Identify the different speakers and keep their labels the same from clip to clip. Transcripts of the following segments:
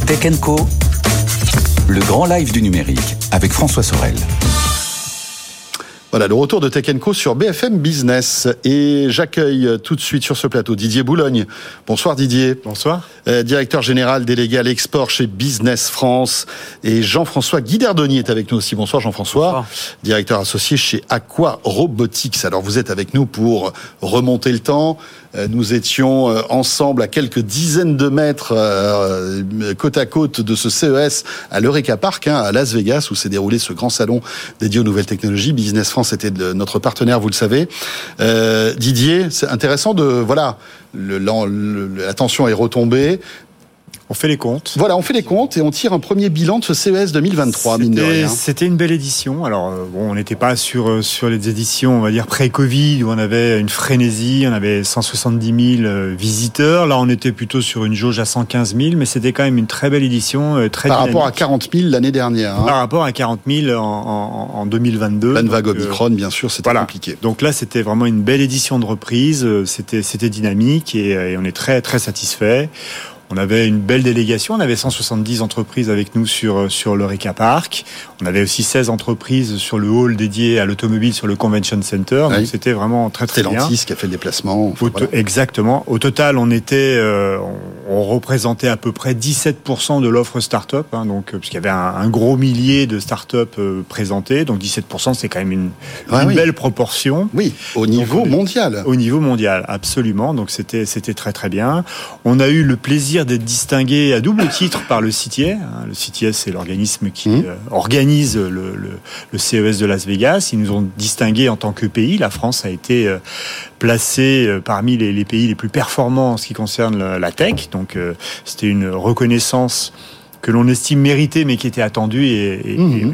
Speaker 1: Tech & Co, le grand live du numérique avec François Sorel.
Speaker 2: Voilà, le retour de Tech & Co sur BFM Business. Et j'accueille tout de suite sur ce plateau Didier Boulogne. Bonsoir Didier.
Speaker 3: Bonsoir.
Speaker 2: Directeur général délégué à l'export chez Business France. Et Jean-François Guidardoni est avec nous aussi. Bonsoir Jean-François. Bonsoir. Directeur associé chez Aqua Robotics. Alors vous êtes avec nous pour remonter le temps. Nous étions ensemble à quelques dizaines de mètres côte à côte de ce CES à l'Eureka Park, à Las Vegas, où s'est déroulé ce grand salon dédié aux nouvelles technologies. Business France était notre partenaire, vous le savez. Didier, c'est intéressant la tension est retombée.
Speaker 3: On fait les comptes.
Speaker 2: Voilà, on fait les comptes et on tire un premier bilan de ce CES 2023, mine de rien.
Speaker 3: C'était une belle édition. Alors, on n'était pas sur les éditions, on va dire, pré-Covid, où on avait une frénésie, on avait 170 000 visiteurs. Là, on était plutôt sur une jauge à 115 000, mais c'était quand même une très belle édition, très
Speaker 2: par
Speaker 3: dynamique.
Speaker 2: Rapport à 40 000 l'année dernière.
Speaker 3: Par rapport à 40 000 en 2022.
Speaker 2: Pleine vague Omicron, bien sûr, c'était compliqué.
Speaker 3: Donc là, c'était vraiment une belle édition de reprise. C'était dynamique et on est très, très satisfait. On avait une belle délégation, on avait 170 entreprises avec nous sur l'Eureka Park. On avait aussi 16 entreprises sur le hall dédié à l'automobile sur le Convention Center. Donc c'était vraiment très très bien.
Speaker 2: Stellantis qui a fait le déplacement.
Speaker 3: Exactement. Au total, on représentait à peu près 17% de l'offre start-up, donc puisqu'il y avait un gros millier de start-up présentées. Donc 17%, c'est quand même une belle proportion.
Speaker 2: Oui, au niveau mondial.
Speaker 3: Au niveau mondial, absolument. Donc c'était très très bien. On a eu le plaisir d'être distingué à double titre par le CITIE. Le CITIE, c'est l'organisme qui organise le CES de Las Vegas. Ils nous ont distingués en tant que pays. La France a été placée parmi les pays les plus performants en ce qui concerne la tech. Donc, c'était une reconnaissance que l'on estime méritée, mais qui était attendue et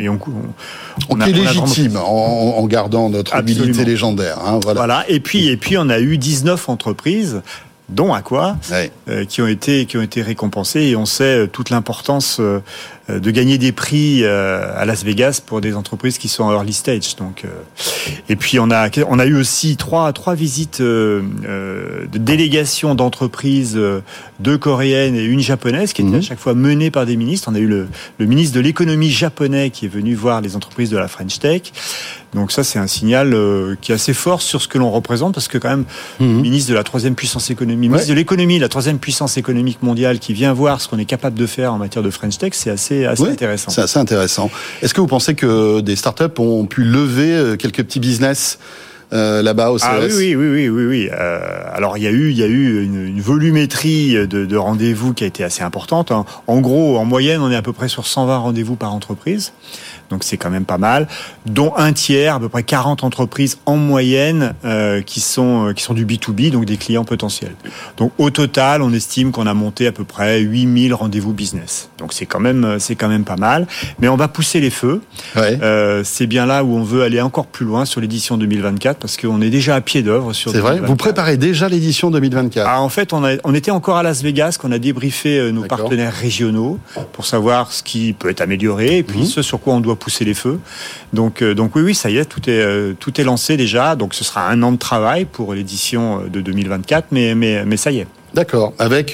Speaker 2: on est légitime en gardant notre humilité légendaire.
Speaker 3: Voilà. Et puis, on a eu 19 entreprises, dont Aqua, qui ont été récompensés, et on sait toute l'importance de gagner des prix à Las Vegas pour des entreprises qui sont en early stage. Donc, et puis on a eu aussi trois visites de délégations d'entreprises, deux coréennes et une japonaise, qui étaient à chaque fois menées par des ministres. On a eu le ministre de l'économie japonais qui est venu voir les entreprises de la French Tech. Donc ça, c'est un signal qui est assez fort sur ce que l'on représente, parce que quand même, le ministre de la troisième puissance économique, ministre de l'économie, la troisième puissance économique mondiale, qui vient voir ce qu'on est capable de faire en matière de French Tech, c'est assez intéressant. C'est assez intéressant.
Speaker 2: Est-ce que vous pensez que des startups ont pu lever quelques petits business là-bas au CES?
Speaker 3: Oui. Alors il y a eu une volumétrie de rendez-vous qui a été assez importante. En gros, en moyenne, on est à peu près sur 120 rendez-vous par entreprise. Donc c'est quand même pas mal, dont un tiers, à peu près 40 entreprises en moyenne qui sont du B2B, donc des clients potentiels. Donc au total, on estime qu'on a monté à peu près 8000 rendez-vous business. Donc c'est quand même pas mal, mais on va pousser les feux. C'est bien là où on veut aller encore plus loin sur l'édition 2024, parce qu'on est déjà à pied d'œuvre sur 2024.
Speaker 2: C'est vrai, vous préparez déjà l'édition 2024.
Speaker 3: En fait, on était encore à Las Vegas, qu'on a débriefé nos partenaires régionaux pour savoir ce qui peut être amélioré, et puis ce sur quoi on doit pousser les feux. Donc oui, ça y est, tout est lancé déjà. Donc ce sera un an de travail pour l'édition de 2024, mais ça y est.
Speaker 2: D'accord. Avec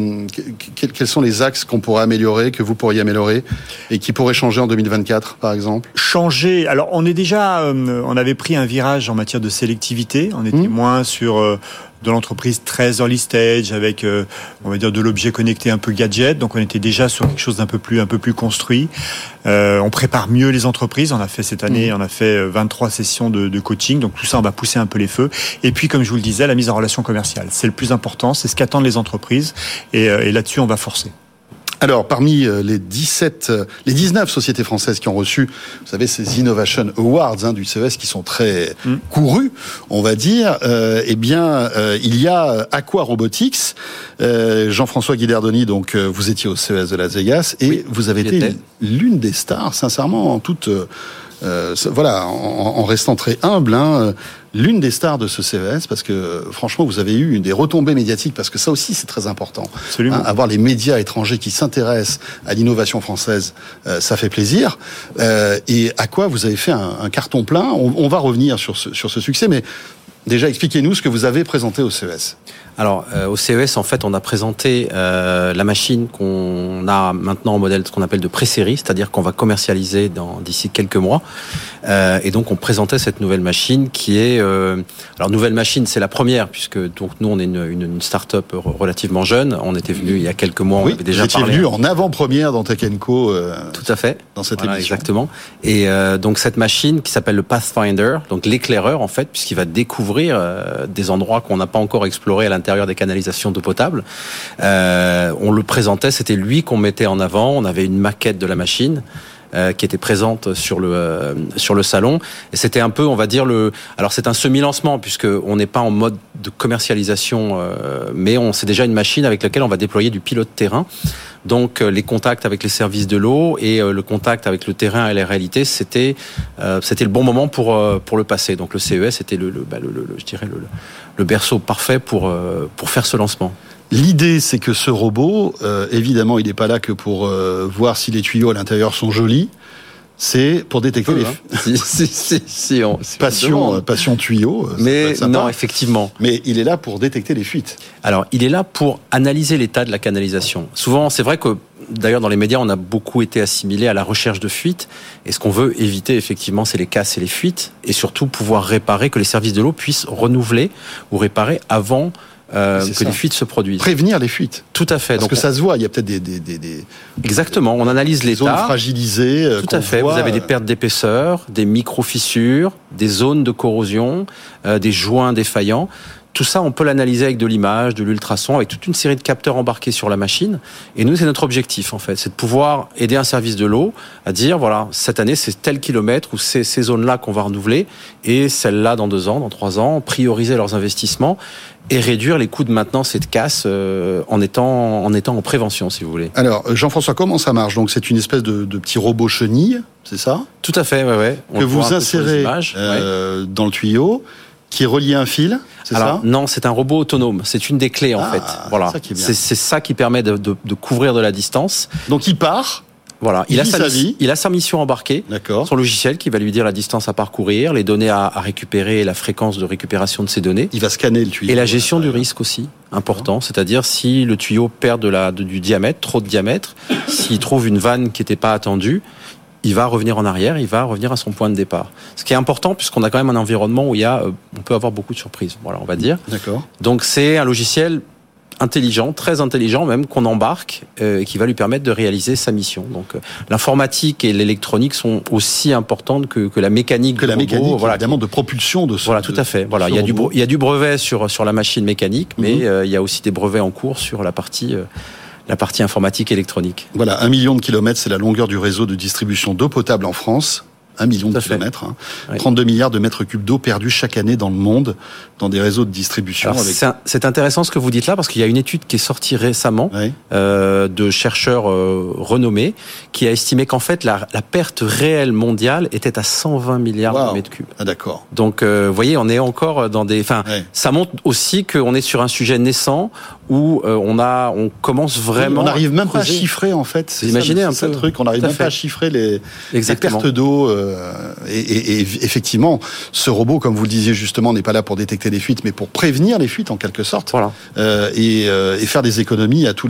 Speaker 2: quels sont les axes qu'on pourrait améliorer, que vous pourriez améliorer, et qui pourraient changer en 2024, par exemple?
Speaker 3: Changer. Alors, on avait pris un virage en matière de sélectivité. On était moins sur de l'entreprise très early stage, avec on va dire de l'objet connecté un peu gadget. Donc on était déjà sur quelque chose d'un peu plus construit. On prépare mieux les entreprises. On a fait cette année, on a fait 23 sessions de coaching. Donc tout ça, on va pousser un peu les feux. Et puis, comme je vous le disais, la mise en relation commerciale, c'est le plus important, c'est ce qu'attendent les entreprises. Et là-dessus, on va forcer.
Speaker 2: Alors, parmi les 19 sociétés françaises qui ont reçu, vous savez, ces Innovation Awards du CES qui sont très courus, on va dire, il y a Aqua Robotics. Jean-François Guidardoni, donc, vous étiez au CES de Las Vegas et vous avez été l'une des stars, sincèrement, en toute... en restant très humble, l'une des stars de ce CES, parce que franchement vous avez eu des retombées médiatiques, parce que ça aussi c'est très important.
Speaker 3: Absolument.
Speaker 2: Avoir les médias étrangers qui s'intéressent à l'innovation française, ça fait plaisir. Et à quoi vous avez fait un carton plein. On va revenir sur ce succès, mais déjà expliquez-nous ce que vous avez présenté au CES.
Speaker 4: Alors, au CES, en fait, on a présenté la machine qu'on a maintenant en modèle, ce qu'on appelle de pré-série, c'est-à-dire qu'on va commercialiser d'ici quelques mois. Et donc, on présentait cette nouvelle machine qui est... alors, nouvelle machine, c'est la première, puisque donc nous, on est une start-up relativement jeune. On était venu il y a quelques mois, on avait déjà parlé.
Speaker 2: Vous étiez venu en avant-première dans Tech & Co.
Speaker 4: Tout à fait.
Speaker 2: Dans cette émission.
Speaker 4: Exactement. Et donc, cette machine qui s'appelle le Pathfinder, donc l'éclaireur, en fait, puisqu'il va découvrir des endroits qu'on n'a pas encore explorés à l'intérieur des canalisations d'eau potable. On le présentait, c'était lui qu'on mettait en avant. On avait une maquette de la machine qui était présente sur le salon. Et c'était un peu, on va dire, alors c'est un semi-lancement puisque on n'est pas en mode de commercialisation, mais c'est déjà une machine avec laquelle on va déployer du pilote terrain. Donc les contacts avec les services de l'eau et le contact avec le terrain et la réalité, c'était le bon moment pour le passer. Donc le CES était je dirais le berceau parfait pour faire ce lancement.
Speaker 2: L'idée, c'est que ce robot, évidemment, il n'est pas là que pour voir si les tuyaux à l'intérieur sont jolis. C'est pour détecter les passion tuyau.
Speaker 4: Mais non, effectivement.
Speaker 2: Mais il est là pour détecter les fuites.
Speaker 4: Alors, il est là pour analyser l'état de la canalisation. Souvent, c'est vrai que d'ailleurs dans les médias, on a beaucoup été assimilé à la recherche de fuites. Et ce qu'on veut éviter, effectivement, c'est les casses et les fuites, et surtout pouvoir réparer, que les services de l'eau puissent renouveler ou réparer avant que les fuites se produisent.
Speaker 2: Prévenir les fuites.
Speaker 4: Tout à fait.
Speaker 2: Parce que ça se voit, il y a peut-être des
Speaker 4: Exactement, on analyse l'état.
Speaker 2: Zones fragilisées.
Speaker 4: Tout à fait, vous avez des pertes d'épaisseur, des micro-fissures, des zones de corrosion, des joints défaillants. Tout ça, on peut l'analyser avec de l'image, de l'ultrason, avec toute une série de capteurs embarqués sur la machine. Et nous, c'est notre objectif, en fait. C'est de pouvoir aider un service de l'eau à dire, voilà, cette année, c'est tel kilomètre ou c'est ces zones-là qu'on va renouveler et celles-là dans 2 ans, dans 3 ans, prioriser leurs investissements et réduire les coûts de maintenance et de casse en étant en prévention, si vous voulez.
Speaker 2: Alors, Jean-François, comment ça marche ? Donc, c'est une espèce de petit robot chenille, c'est ça ?
Speaker 4: Tout à fait, ouais.
Speaker 2: Que vous insérez dans le tuyau, qui est relié à un fil, c'est ça ?
Speaker 4: Non, c'est un robot autonome. C'est une des clés, en fait. Voilà. C'est ça qui permet de couvrir de la distance.
Speaker 2: Donc, il part.
Speaker 4: Voilà, il a sa mission embarquée, son logiciel qui va lui dire la distance à parcourir, les données à récupérer et la fréquence de récupération de ces données.
Speaker 2: Il va scanner le tuyau.
Speaker 4: Et la gestion du risque aussi, important, c'est-à-dire si le tuyau perd du diamètre, trop de diamètre, s'il trouve une vanne qui n'était pas attendue, il va revenir en arrière, il va revenir à son point de départ. Ce qui est important puisqu'on a quand même un environnement où on peut avoir beaucoup de surprises, voilà, on va dire.
Speaker 2: D'accord.
Speaker 4: Donc c'est un logiciel intelligent, très intelligent même, qu'on embarque et qui va lui permettre de réaliser sa mission. Donc l'informatique et l'électronique sont aussi importantes que la mécanique
Speaker 2: du robot, voilà, évidemment, de propulsion de ce
Speaker 4: Voilà, tout à fait. Voilà, il y a du brevet sur la machine mécanique, mais il y a aussi des brevets en cours sur la partie informatique et électronique.
Speaker 2: Voilà, 1 million de kilomètres, c'est la longueur du réseau de distribution d'eau potable en France. 1 million de kilomètres, 32 milliards de mètres cubes d'eau perdus chaque année dans le monde, dans des réseaux de distribution.
Speaker 4: C'est intéressant ce que vous dites là, parce qu'il y a une étude qui est sortie récemment de chercheurs renommés, qui a estimé qu'en fait la perte réelle mondiale était à 120 milliards de mètres cubes.
Speaker 2: Ah, d'accord.
Speaker 4: Donc, vous voyez, on est encore dans des... ça montre aussi qu'on est sur un sujet naissant où on commence vraiment...
Speaker 2: On n'arrive même pas à chiffrer, en fait.
Speaker 4: Imaginez un peu.
Speaker 2: C'est le truc, on n'arrive même pas à chiffrer les pertes d'eau. Et effectivement, ce robot, comme vous le disiez justement, n'est pas là pour détecter les fuites, mais pour prévenir les fuites en quelque sorte.
Speaker 4: Voilà.
Speaker 2: Et faire des économies à tous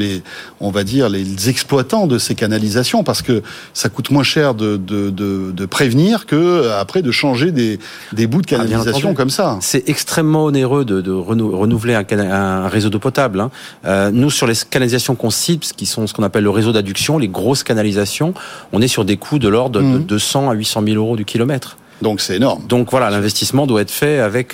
Speaker 2: les exploitants de ces canalisations, parce que ça coûte moins cher de prévenir que après de changer des bouts de canalisation comme ça.
Speaker 4: C'est extrêmement onéreux de renouveler un réseau d'eau potable. Nous, sur les canalisations qu'on cible, qui sont ce qu'on appelle le réseau d'adduction, les grosses canalisations, on est sur des coûts de l'ordre de 200 à 800 000 euros du kilomètre.
Speaker 2: Donc c'est énorme.
Speaker 4: Donc voilà, l'investissement doit être fait avec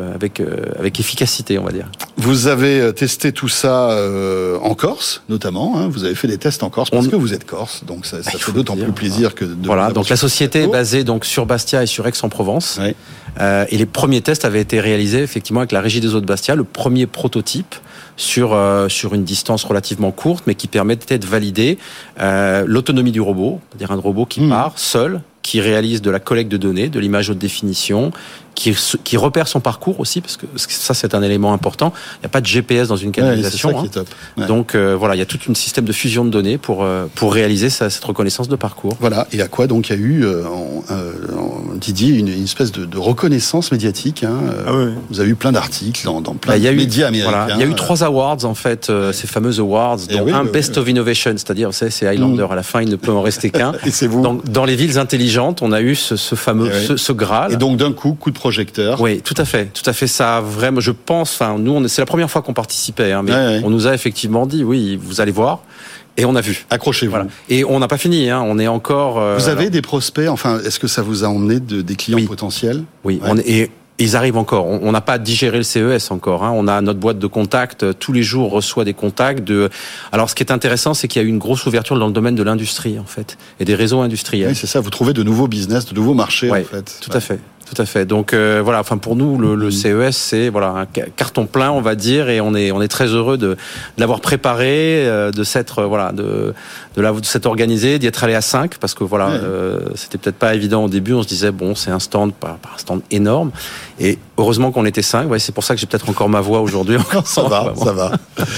Speaker 4: efficacité, on va dire.
Speaker 2: Vous avez testé tout ça en Corse, notamment. Vous avez fait des tests en Corse parce que vous êtes corse, donc ça fait d'autant plus plaisir que.
Speaker 4: Voilà. Donc la société est basée donc sur Bastia et sur Aix-en-Provence. Oui. Et les premiers tests avaient été réalisés effectivement avec la Régie des eaux de Bastia, le premier prototype sur une distance relativement courte, mais qui permettait de valider l'autonomie du robot, c'est-à-dire un robot qui part seul, qui réalise de la collecte de données, de l'image haute définition, qui repère son parcours aussi, parce que ça c'est un élément important. Il n'y a pas de GPS dans une canalisation.
Speaker 2: Ouais, c'est ça qui est top. Ouais.
Speaker 4: Donc voilà, il y a tout un système de fusion de données pour réaliser cette reconnaissance de parcours.
Speaker 2: Voilà, et Aqua donc il y a eu Didier une espèce de reconnaissance médiatique. Vous avez eu plein d'articles dans plein de médias américains.
Speaker 4: Voilà, il y a eu 3 awards en fait, ces fameux awards, dont un Best of Innovation, c'est-à-dire c'est Highlander à la fin, il ne peut en rester qu'un.
Speaker 2: Et c'est vous.
Speaker 4: Dans les villes intelligentes, on a eu ce fameux ce Graal.
Speaker 2: Et donc d'un coup de projecteur.
Speaker 4: Oui, tout à fait. Ça a vraiment, je pense, nous c'est la première fois qu'on participait, mais on nous a effectivement dit oui, vous allez voir. Et on a vu.
Speaker 2: Accrochez-vous. Voilà.
Speaker 4: Et on n'a pas fini, on est encore...
Speaker 2: Vous avez des prospects, est-ce que ça vous a emmené des clients potentiels?
Speaker 4: Oui, et ils arrivent encore. On n'a pas digéré le CES encore. On a notre boîte de contacts. Tous les jours, on reçoit des contacts. Alors, ce qui est intéressant, c'est qu'il y a eu une grosse ouverture dans le domaine de l'industrie, en fait, et des réseaux industriels.
Speaker 2: Oui, c'est ça. Vous trouvez de nouveaux business, de nouveaux marchés, en fait.
Speaker 4: Tout à fait. Tout à fait. Donc voilà. Enfin pour nous le CES c'est un carton plein on va dire et on est très heureux de l'avoir préparé, de s'être organisé, d'y être allé à 5 parce que c'était peut-être pas évident au début. On se disait c'est un stand pas un stand énorme et heureusement qu'on était 5. C'est pour ça que j'ai peut-être encore ma voix aujourd'hui.
Speaker 2: Ça va.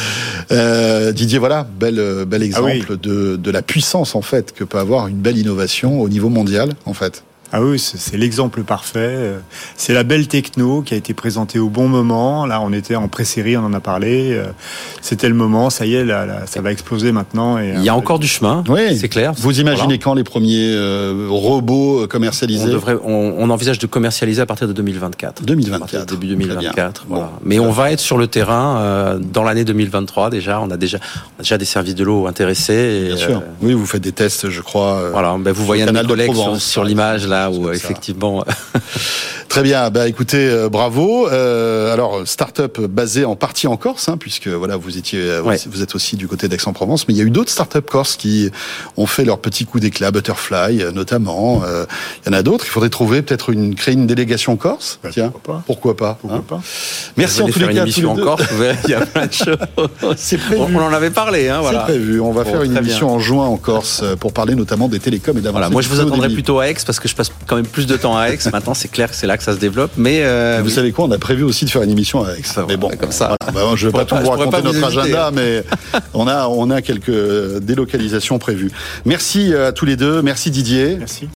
Speaker 2: Didier, voilà bel exemple de la puissance en fait que peut avoir une belle innovation au niveau mondial en fait.
Speaker 3: Ah oui, c'est l'exemple parfait. C'est la belle techno qui a été présentée au bon moment. Là, on était en pré-série, on en a parlé. C'était le moment, ça y est, là, ça va exploser maintenant. Et
Speaker 4: il y a encore du chemin, c'est clair.
Speaker 2: Vous imaginez quand les premiers robots commercialisés?
Speaker 4: On envisage de commercialiser à partir de 2024.
Speaker 2: 2024.
Speaker 4: Début 2024. Voilà. Bon, mais on va être sur le terrain dans l'année 2023 déjà. On a déjà des services de l'eau intéressés.
Speaker 2: Bien sûr. Oui, vous faites des tests, je crois.
Speaker 4: Voilà. Vous voyez un de mes collègues sur l'image là. Où effectivement.
Speaker 2: Très bien. Écoutez, bravo. Alors, start-up basée en partie en Corse, puisque vous êtes aussi du côté d'Aix-en-Provence, mais il y a eu d'autres start-up corse qui ont fait leur petit coup d'éclat, Butterfly notamment. Il y en a d'autres. Il faudrait créer une délégation corse. Tiens, pourquoi pas. Merci en tous les cas.
Speaker 4: Une émission en Corse. Il y a plein de choses.
Speaker 2: C'est prévu.
Speaker 4: On en avait parlé.
Speaker 2: C'est prévu. On va faire une émission en juin en Corse pour parler notamment des télécoms et d'avancées.
Speaker 4: Moi, je vous attendrai plutôt à Aix parce que je passe quand même plus de temps à Aix. Maintenant, c'est clair que c'est là que ça se développe. Mais
Speaker 2: vous savez quoi, on a prévu aussi de faire une émission à Aix. Mais bon, comme ça. Je ne vais pas tout vous raconter notre agenda, mais on a quelques délocalisations prévues. Merci à tous les deux. Merci Didier.
Speaker 3: Merci.